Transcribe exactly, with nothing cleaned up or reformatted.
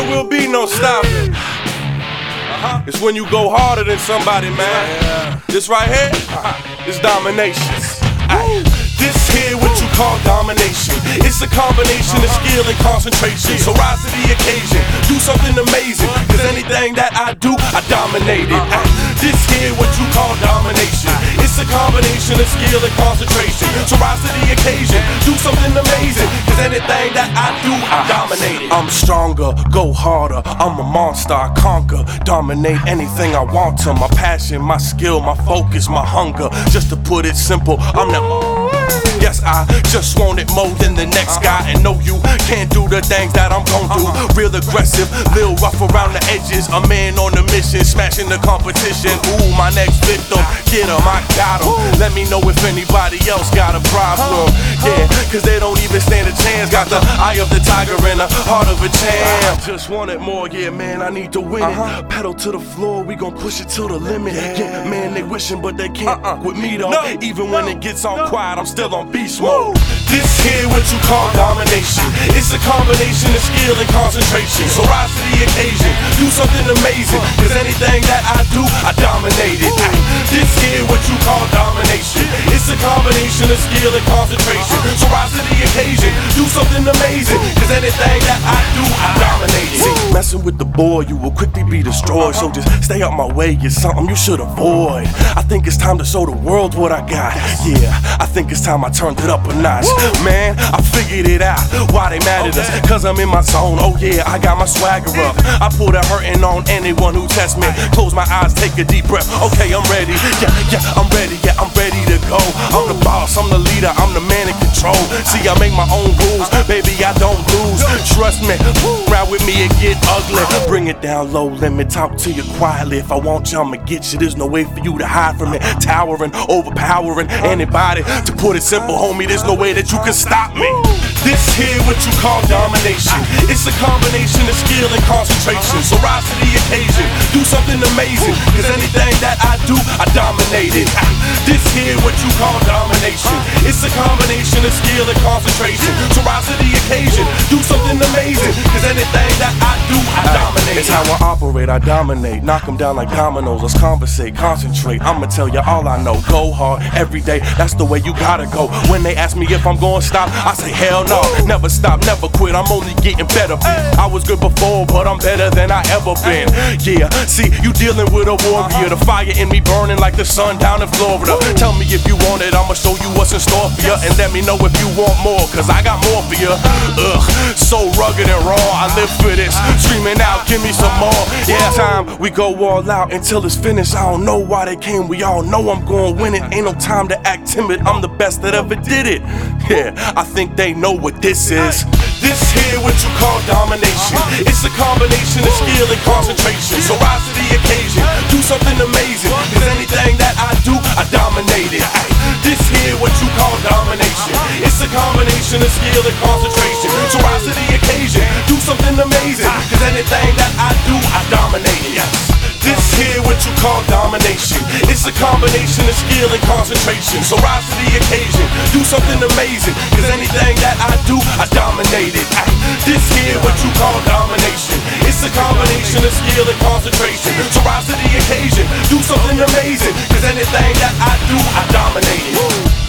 will be no stopping. Uh-huh. It's when you go harder than somebody, man. Yeah. This right here uh-huh. is domination. Ay. This here what you call domination. It's a combination of skill and concentration. So rise to the occasion, do something amazing. Cause anything that I do, I dominate it. Ay. This here what you call domination. It's a combination of skill and concentration. So rise to the occasion, do something amazing. Cause anything that I do, I dominate it. I'm stronger, go harder, I'm a monster, I conquer. Dominate anything I want to. My passion, my skill, my focus, my hunger. Just to put it simple, I'm the yes, I just want it more than the next guy. And no, you can't do the things that I'm gon' do. Real aggressive, little rough around the edges. A man on a mission, smashing the competition. Ooh, my next victim, get him, I got him. Let me know if anybody else got a problem. Yeah, cause they don't even stand a chance. Got the eye of the tiger and the heart of a champ. Just want it more, yeah, man, I need to win it. Pedal to the floor, we gon' push it to the limit. Yeah, man, they wishing, but they can't with me though. Even when it gets all quiet, I'm still on beast mode. This here what you call domination. It's a combination of skill and concentration. So rise to the occasion, do something amazing. Cause anything that I do, I dominate it. Ay. This here what you call domination. It's a combination of skill and concentration. So rise to the occasion, do something amazing. Cause anything that I do, I dominate it. See, messing with the boy, you will quickly be destroyed. So just stay out my way, it's something you should avoid. I think it's time to show the world what I got. Yeah, I think it's time I turned it up a notch. Woo. Man, I figured it out, why they mad at us. Cause I'm in my zone, oh yeah, I got my swagger up. I pull the hurting on anyone who tests me. Close my eyes, take a deep breath. Okay, I'm ready, yeah, yeah, I'm ready, yeah, I'm ready to go. I'm the boss, I'm the leader, I'm the man in control. See, I make my own rules, baby, I don't lose. Trust me, ride with me, it get ugly. Bring it down low, let me talk to you quietly. If I want you, I'ma get you, there's no way for you to hide from it. Towering, overpowering anybody. To put it simple, homie, there's no way that you can stop me. This here what you call domination. It's a combination of skill and concentration. So rise to the occasion, do something amazing. Cause anything that I do, I dominate it. This here what you call domination. It's a combination of skill and concentration. So rise to the occasion, do something amazing. Cause anything that I do, I dominate. It's how I operate, I dominate. Knock them down like dominoes, let's conversate, concentrate. I'ma tell you all I know. Go hard every day, that's the way you gotta go. When they ask me if I'm gonna stop, I say hell no. Never stop, never quit, I'm only getting better. I was good before, but I'm better than I ever been. Yeah, see, you dealing with a warrior. The fire in me burning like the sun down in Florida. Tell me if you want it, I'ma show you what's in store for you. And let me know if you want more, cause I got more for you. Ugh, so rugged and raw, I live for this. Screaming out, give me some more. Yeah, time we go all out until it's finished. I don't know why they came, we all know I'm gonna win it. Ain't no time to act timid, I'm the best that ever did it. Yeah, I think they know what this is. This here what you call domination. It's a combination of skill and concentration. So rise to the occasion, do something amazing. Cause anything that I do, I dominate it. Ay. This here what you call domination. It's a combination of skill and concentration. So rise to the occasion, do something amazing. Cause anything that I do, I dominate it. Yes. This here what you call domination. It's a combination of skill and concentration. So rise to the occasion, do something amazing. Cause anything that I do, I dominate it. Ay. This here what you call domination. It's a combination of skill and concentration. So rise to the occasion, do something amazing. Cause anything that I do, I dominate it.